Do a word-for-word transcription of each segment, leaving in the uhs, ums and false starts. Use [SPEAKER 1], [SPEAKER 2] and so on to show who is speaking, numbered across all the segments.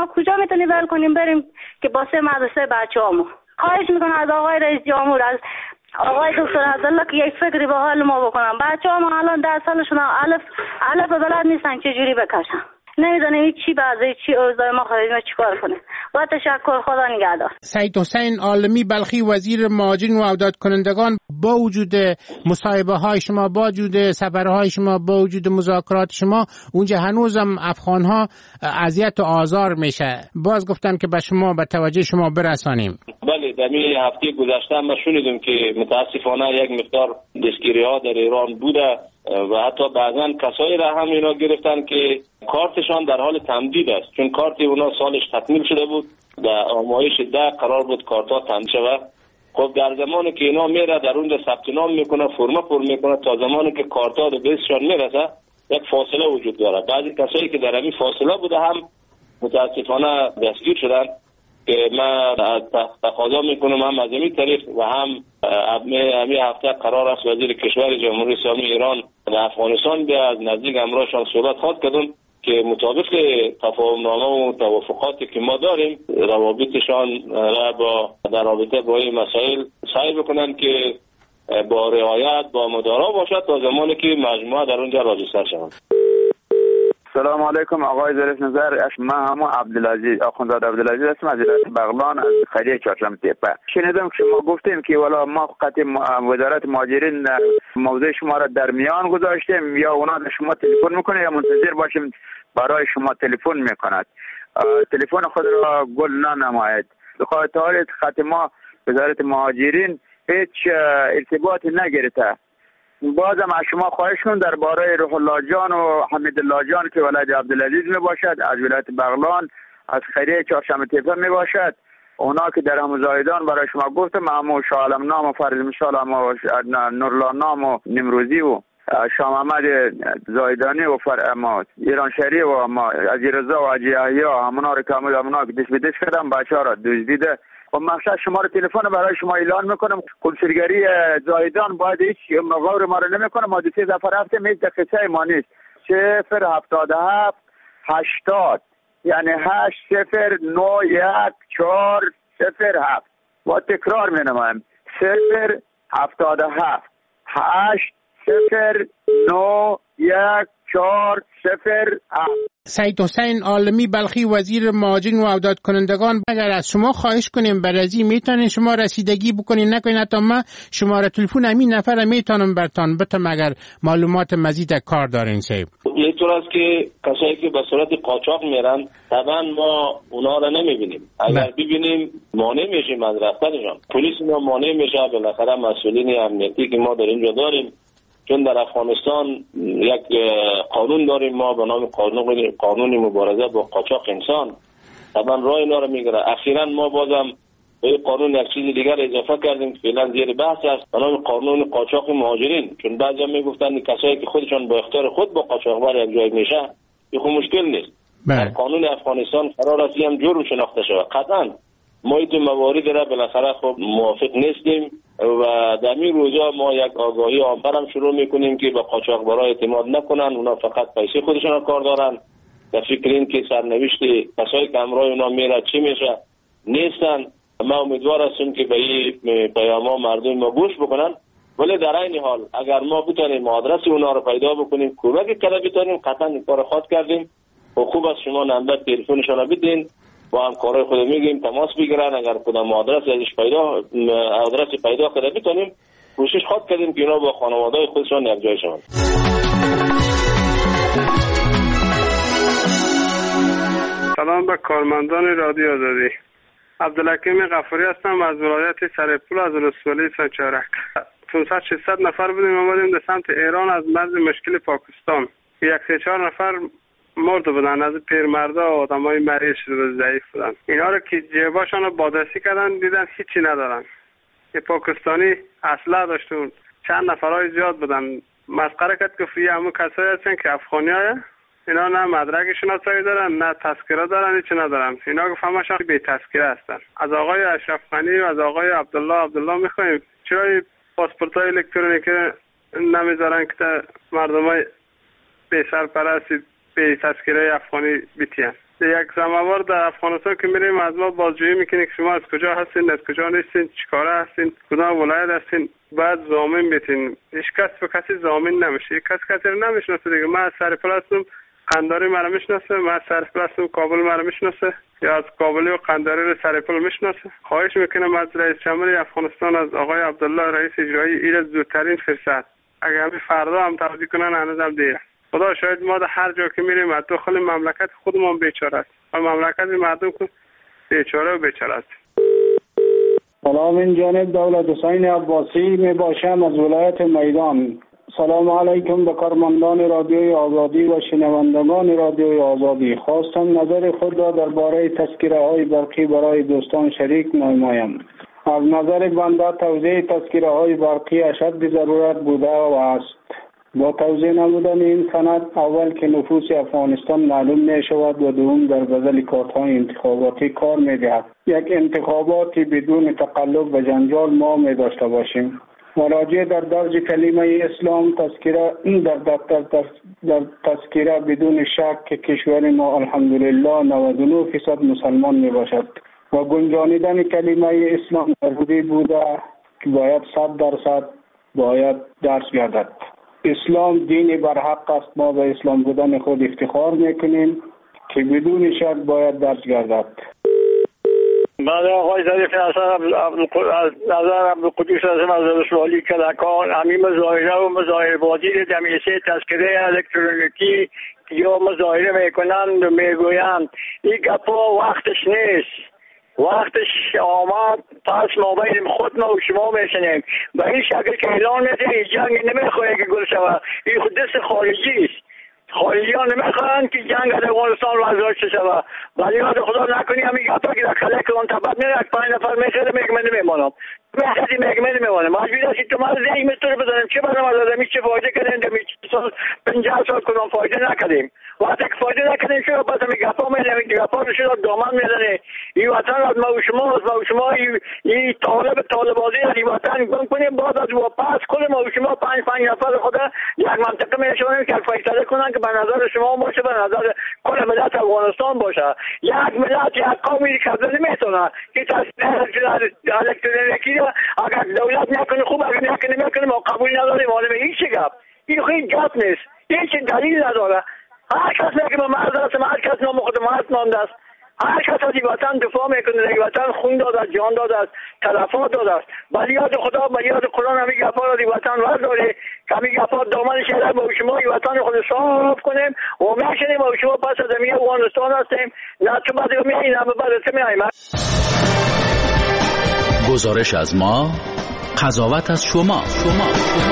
[SPEAKER 1] ما کجا میتونیم ول کنیم بریم که با سه مدرسه بچه‌هامو؟ خواهش میکنم از آقای رئیس جمهور، از آقای دکتر عبدالله که یک فکری به حال ما بکنم. بچه‌هامو الان ده سالشون الف الف بلد نیستن چه جوری بکشن. نمیدونیم چی بعضی چی اوضاع ما خواهیم چیکار کنیم. با تشکر، خدا نگهدار.
[SPEAKER 2] سید حسین عالمی بلخی، وزیر مهاجرین و اعداد کنندگان، با وجود مصاحبه های شما، با وجود سفرهای شما، با وجود مذاکرات شما، اونجا هنوزم افغان ها اذیت و آزار میشه. باز گفتن که به شما به توجه شما برسانیم.
[SPEAKER 3] بله، در می هفته گذشته ما شنیدیم که متاسفانه یک مقدار دستگیری ها در ایران بوده و حتی بعضا کسایی را هم اینا گرفتن که کارتشان در حال تمدید است، چون کارت اونا سالش تکمیل شده بود، در آمایش ده قرار بود کارتا تمدید شود. خب در زمانی که اینا میره در اونجا ثبت نام میکنه، فرم پر میکنه، تا زمانی که کارتا به دستشان میرسه یک فاصله وجود داره. بعضی کسایی که در همین فاصله بوده هم متاسفانه دستگیر شدن که من تقاضا میکنم هم از این طریق و هم همین هفته قرار است وزیر کشور جمهوری اسلامی ایران در افغانستان به از نزدیک همراهشان صحبت خواد کردن که مطابق تفاهم نامه و توافقاتی که ما داریم روابطشان را با در رابطه با این مسائل سعی بکنن که با رعایت با مدارا باشد تا زمانی که مجموعه در اونجا راضی‌تر شوند.
[SPEAKER 4] سلام علیکم آقای ظریف نظر، من همون عبدالعزیز آخوندزاده عبدالعزیز هستم از ولایت بغلان از خیریه چهارشنبه تپه. شنیدم که شما گفتیم که والا ما قطع وزارت مهاجرین موضوع شما را در میان گذاشتیم یا اونا شما تلفن میکنه یا منتظر باشیم برای شما تلفن میکند. تلفن خود را گل ننماید. بخاطر حال خط ما وزارت مهاجرین هیچ ارتباطی نگرفته. بازم از شما خواهش کنم درباره روح الله جان و حمید الله جان که ولایت عبدالعزیز می باشد، از ولایت بغلان از خیریه چهارشنبه تپه می باشد، اونا که در همون زایدان برای شما گفتم، همون شاه عالم نام و فرض مثال و نورالله نام و نمروزی و شاه محمد زایدانی و فرما ایران شهری و ما عزیرضا و حاجی یحیی همونا رو که همونا که دست به دست کردم بچه ها را دزدیده و مقصد شما رو تلفن برای شما اعلان میکنم. کنسولگری زایدان باید هیچ مغاور ما رو نمیکنه. ما دو سه دفعه رفتیم هیچ دقیقه ما نیست. صفر هفتاد هفت هشتاد یعنی هشت صفر نو یک چهار صفر هفت با تکرار می نمایم صفر هفتاد هفت هشت صفر نو یک چهار صفر هفت.
[SPEAKER 2] سید حسین عالمی بلخی، وزیر مهاجرین و اعداد کنندگان، اگر از شما خواهش کنیم برازی میتونین شما رسیدگی بکنین، نکنین حتی ما شماره تلفن همین نفر میتونم برتان بتم اگر معلومات مزید کار دارین. سید
[SPEAKER 3] یه طور است که کسایی که به صورت قاچاق میرن طبعا ما اونا را نمیبینیم، اگر ببینیم مانع میشیم از رفتنشان. پلیس ما مانع میشه، بالاخره مسئولین امنیتی که ما در اینجا داریم، چون در افغانستان یک قانون داریم ما به نام قانون قانون مبارزه با قاچاق انسان، طبعا راه اینا رو میگیره. اخیراً ما بازم به قانون یک چیز دیگر اضافه کردیم که فعلا زیر بحث است به نام قانون قاچاق مهاجرین، چون بعضیا میگفتن کسایی که خودشان با اختیار خود با قاچاقبر یک جای میشه این خب مشکل نیست. در قانون افغانستان قرار است هم جرم شناخته شود. قطعاً ما این موارد را بالاخره خب موافق نیستیم و در این روزا ما یک آگاهی عامه هم شروع میکنیم که به قاچاقبرا اعتماد نکنن، اونا فقط پیسه خودشون را کار دارن. در فکر این که سرنوشت کسایی که همراه اونا میره چی میشه نیستن. ما امیدوار هستیم که به این پیام مردم ما گوش بکنن، ولی در این حال اگر ما بتونیم آدرس اونا رو پیدا بکنیم کمک کلا بتونیم قطعا این کار خود کردیم و خوب است شما نمبر تلفنشون رو بدین با همکارای خود میگیم تماس بگیرن. اگر کدام آدرس ازش پیدا آدرس پیدا کنه بتونیم کوشش خود کردیم که اینا با خانواده‌های خودشون یک جای شوند.
[SPEAKER 5] سلام به کارمندان رادیو آزادی. عبدالحکیم غفاری هستم از ولایت سرپول از ولسوالی سنچارک. پانصد ششصد نفر بودیم اومدیم به سمت ایران از مرز مشکل پاکستان. یک سه چهار نفر مرد بودن، از پیرمردا و آدمای مریض شده ضعیف بودن. اینا رو که جیباشون رو بادرسی کردن دیدن هیچی ندارن. یه پاکستانی اسلحه داشتون، چند نفرای زیاد بودن. مسخره کرد که فی همون کسایی هستن که افغانیای اینا نه مدرک شناسایی دارن نه تذکره دارن، هیچ ندارن. اینا گفت همشون بی تذکره هستن. از آقای اشرف غنی و از آقای عبدالله عبدالله میخوایم چرا پاسپورتای الکترونیکی نمیذارن که مردمای بی سرپرستی به تذکره افغانی بیتین. یک زموار در افغانستان که میریم از ما بازجویی میکنه که شما از کجا هستین، از کجا نیستین، چیکاره هستین، کدام ولایت هستین، بعد ضامن بتین. هیچ کس به کسی ضامن نمیشه، کس کسی رو نمیشناسه دیگه. من از سرپل هستم، قنداری مرا میشناسه، من از سرپل هستم، کابل مرا میشناسه، یا از کابلی و قنداری رو سرپل میشناسه. خواهش میکنم از رئیس جمهوری افغانستان، از آقای عبدالله رئیس اجرایی، این زودترین فرصت اگر همین فردا هم توضیح کنن هنوزم دیره. خدا شاید ما در هر جا که میریم از داخل مملکت خودمون بیچاره است و مملکت مردم که بیچاره و بیچاره است.
[SPEAKER 6] سلام، این جانب دولت حسین عباسی می باشم از ولایت میدان. سلام علیکم به کارمندان رادیوی آزادی و شنوندگان رادیوی آزادی. خواستم نظر خود را درباره تذکره های برقی برای دوستان شریک نمایم. از نظر بنده توزیع تذکره های برقی اشد ضرورت بوده و است. با توزیع نمودن این سند اول که نفوس افغانستان معلوم می شود و دوم در بدل کارت های انتخاباتی کار می دهد. یک انتخاباتی بدون تقلب و جنجال ما می داشته باشیم. مراجعه در درج کلمه اسلام تذکره در دفتر در, در تذکره بدون شک که کشور ما الحمدلله نود و نه درصد مسلمان می باشد و گنجانیدن کلمه اسلام ضروری بوده که باید صد درصد باید درس گردد. اسلام دین برحق است. ما به اسلام بودن خود افتخار میکنیم که بدون شک باید درس گردد.
[SPEAKER 7] بعد آقای ظریف از نظر عبدالقدوس هستم از رسوالی کلکان. همین مظاهره و مظاهره بازی دمیسه تذکره الکترونیکی یا مظاهره میکنند و میگویند این گپا وقتش نیست، وقتش آمد، پس ما بین خود ما و شما میشنیم. به این شکل که اعلان میده این جنگ نمیخواه که گل شود، این خود دست خارجی است. خارجی ها نمیخواهند که جنگ از افغانستان وزارت شود. ولی یاد خدا نکنی همین گپا که در کلک اون تبد میره یک پنج نفر میخیره میگه من نمیمانم میخیدی میگه من نمیمانم مجبور هستی تو من زیگه میتونه بزنیم چه برنامه از آدمی چه فایده کردیم دمی سال پنجاه سال کنم فایده نکردیم. وقتی که فایده نکردیم شما باز همین گپا میزنیم این گپا رو شده دامن میزنه. این وطن از ما و شما از ما و شما این طالب طالبازی از این وطن گم کنیم باز از واپس کنیم ما و شما پنج پنج نفر خدا یک منطقه میشونیم که فیصله کنن که به نظر شما باشه به نظر کل ملت افغانستان باشه. یک ملت یک قومی که نمیتونه که تصدیق الکترونیکی اگر دولت نکنه خوب اگر نکنه نکنه ما قبول نداریم. حالا این چه گپ؟ این خیلی گپ نیست، این چه دلیل نداره. هر کس میگه ما مرد هستم، هر کس نام خود مرد مانده است، هر کس از این وطن دفاع میکنه، این وطن خون داده است، جان داده است، تلفات داده است. ولی یاد خدا و یاد قرآن همین گپا را این وطن ورداره که همین گپا دامن شهر با شما این وطن خود صاف کنیم و میشنیم و شما پس از زمین افغانستان هستیم. نه تو بعد میاییم همه بعد تو میاییم.
[SPEAKER 8] گزارش از ما، قضاوت از شما. شما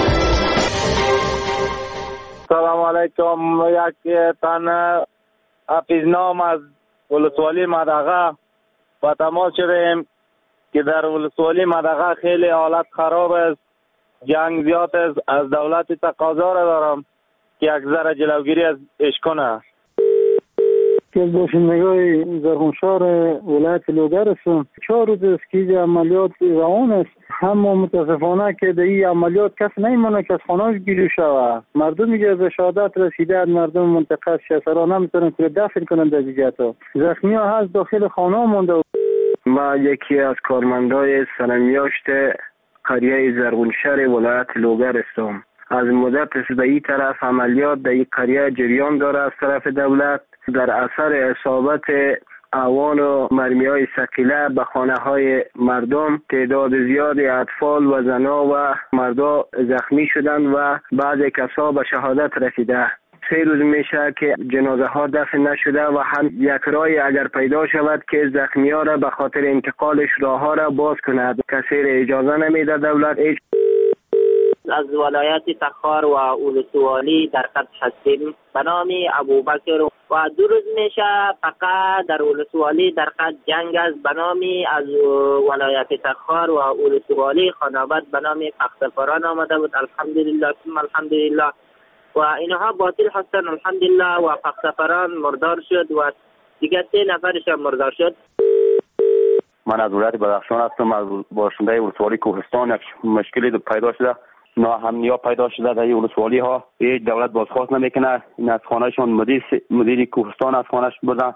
[SPEAKER 9] سلام علیکم. یک تن حفیظنام از ولسوالی مدغه با تماس شدیم که در ولسوالی مدغه خیلی حالت خراب است، جنگ زیاد است. از دولت تقاضا را دارم که یک ذره جلوگیری از اش کنه.
[SPEAKER 6] که باشندگان زرغونشار ولایت لوگر هستم. چهار روز است که عملیات روان است. اما متاسفانه که در این عملیات کس نمیمونه که از خانه‌اش گیری شود. مردم میگه به شهادت رسیده، مردم منطقه شسرا نمیتونن که دفن کنن در جگه‌ها. زخمی ها هست داخل خانه مونده.
[SPEAKER 10] ما یکی از کارمندای سرمیاشت قریه زرغونشار ولایت لوگر هستم. از مدت است به این طرف عملیات در این قریه جریان داره از طرف دولت. در اثر اصابت اوان و مرمی های ثقیله به خانه های مردم تعداد زیادی اطفال و زنها و مردا زخمی شدند و بعض کسا به شهادت رسیده. سه روز میشه که جنازه ها دفن نشده و هم یک رای اگر پیدا شود که زخمی ها را به خاطر انتقالش راه ها را باز کند. کسی را اجازه نمیده دولت. ایج...
[SPEAKER 11] از ولایت تخار و اولسوالی در خط هستیم به نام ابوبکر و دو روز میشه فقط در اولسوالی در خط جنگ است. به نام از ولایت تخار و اولسوالی خانابت به نام فخسفران آمده بود. الحمدلله ثم الحمدلله و اینها باطل هستن الحمدلله و فخسفران مردار شد و دیگه سه نفرش مردار شد.
[SPEAKER 12] من از ولایت بدخشان هستم، از باشنده ولسوالی کوهستان. یک مشکلی پیدا شده، ناامنی ها پیدا شده در این ولسوالی ها. هیچ دولت بازخواست نمیکنه. این از خانهشون مدیر مدیر کوهستان از خانهش بردن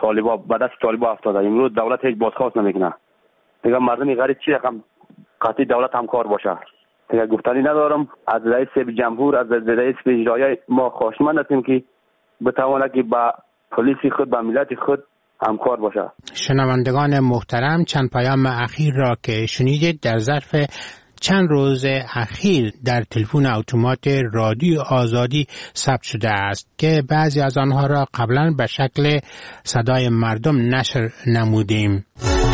[SPEAKER 12] طالبا به دست طالبا افتاده. امروز دولت هیچ بازخواست نمیکنه. دیگه مردم غریب چی رقم قطعی دولت همکار باشه. دیگه گفتنی ندارم. از رئیس جمهور، از رئیس اجرایی ما خواهشمند هستیم که بتواند که با پلیس خود، با ملت خود همکار باشه.
[SPEAKER 2] شنوندگان محترم، چند پیام اخیر را که شنیدید در ظرف چند روز اخیر در تلفن اتومات رادیو آزادی ثبت شده است که بعضی از آنها را قبلا به شکل صدای مردم نشر نمودیم.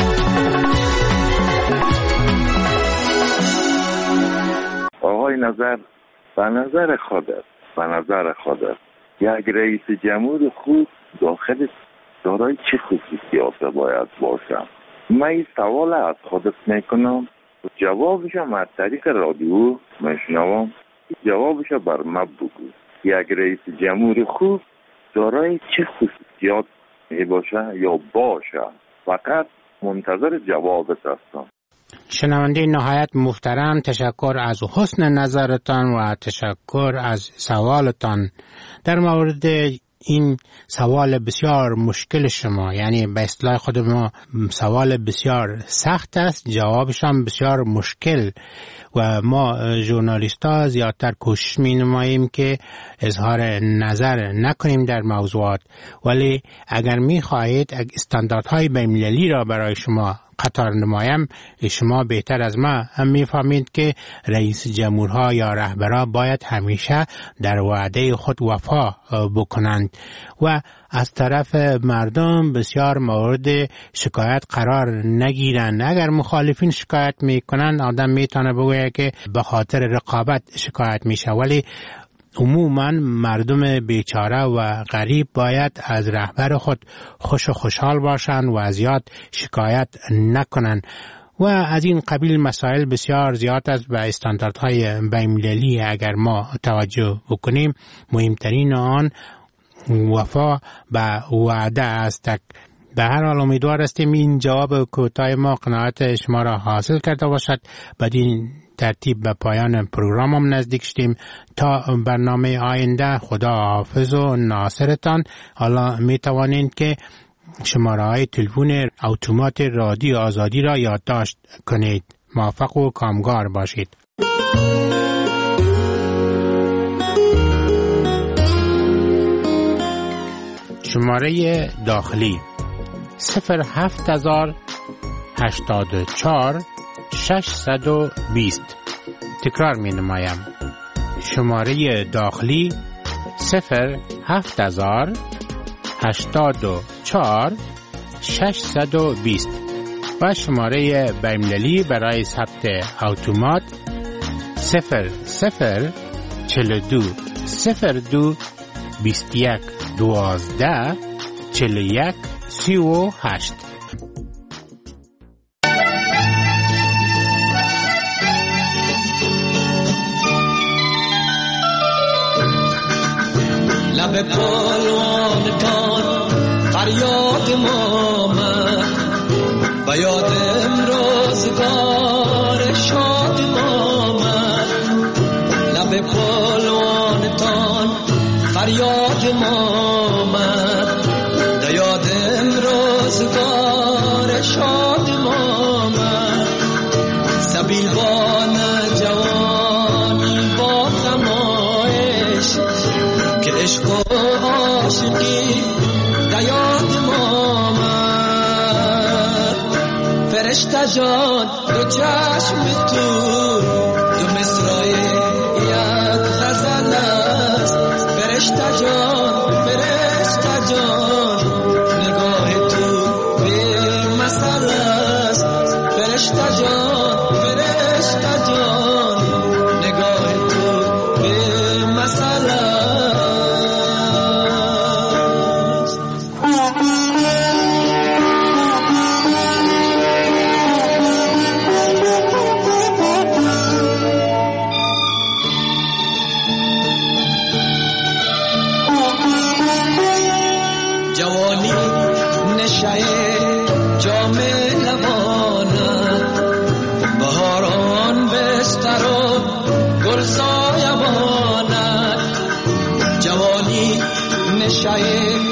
[SPEAKER 13] آقای نظر، به نظر خودت به نظر خودت یک رئیس جمهور خوب داخل دارای چه خصوصیات باید باشم؟ من این سوال از خودت میکنم، جوابشم از طریق رادیو میشنوم، جوابش بر من بگو. یک رئیس جمهور خوب دارای چه خصوصیات می باشه یا باشه؟ فقط منتظر جوابت هستم.
[SPEAKER 2] شنونده نهایت محترم، تشکر از حسن نظرتان و تشکر از سوالتان. در مورد این سوال بسیار مشکل شما، یعنی به اصطلاح خود ما سوال بسیار سخت است، جوابش هم بسیار مشکل و ما ژورنالیست ها زیادتر کوشش می نماییم که اظهار نظر نکنیم در موضوعات، ولی اگر می خواهید استانداردهای بین‌المللی را برای شما قطار نمایم، شما بهتر از ما هم میفهمید که رئیس جمهورها یا رهبرها باید همیشه در وعده خود وفا بکنند و از طرف مردم بسیار مورد شکایت قرار نگیرند. اگر مخالفین شکایت میکنند، آدم میتونه بگوید که به خاطر رقابت شکایت میشه، ولی عموما مردم بیچاره و غریب باید از رهبر خود خوش و خوشحال باشند و زیاد شکایت نکنند. و از این قبیل مسائل بسیار زیاد است. به استانداردهای بین‌المللی اگر ما توجه بکنیم، مهمترین آن وفا به وعده است. به هر حال امیدوار هستیم این جواب کوتاه ما قناعت شما را حاصل کرده باشد. بدین ترتیب به پایان پروگرامم نزدیک شدیم. تا برنامه آینده، خدا حافظ و ناصرتان. حالا می توانید که شماره های تلفن اتومات رادیو آزادی را یادداشت کنید. موفق و کامگار باشید. شماره داخلی صفر هفت هزار هشتاد و چهار ششصد و بیست. تکرار می نمایم. شماره داخلی صفر هفت هزار هشتاد و چهار ششصد و بیست و شماره بین‌المللی برای ثبت اتومات صفر صفر چهل و دو صفر دو بیست و یک دوازده چهل و یک سی و هشت.
[SPEAKER 14] لب پالوانتان فریاد ما من، و یاد امروزگار شاد ما من. لب پالوانتان فریاد ما من، و یاد امروزگار شاد ما من. سبیلبان جوانی با تمایش که عشق و عاشقی دیاد ما من. فرشته جان دو چشم تو دو مصرای یک غزل است. فرشته جان فرشته جان نگاه تو به مثل است. فرشته جان فرشته جان نگاه تو به مثل است. شاید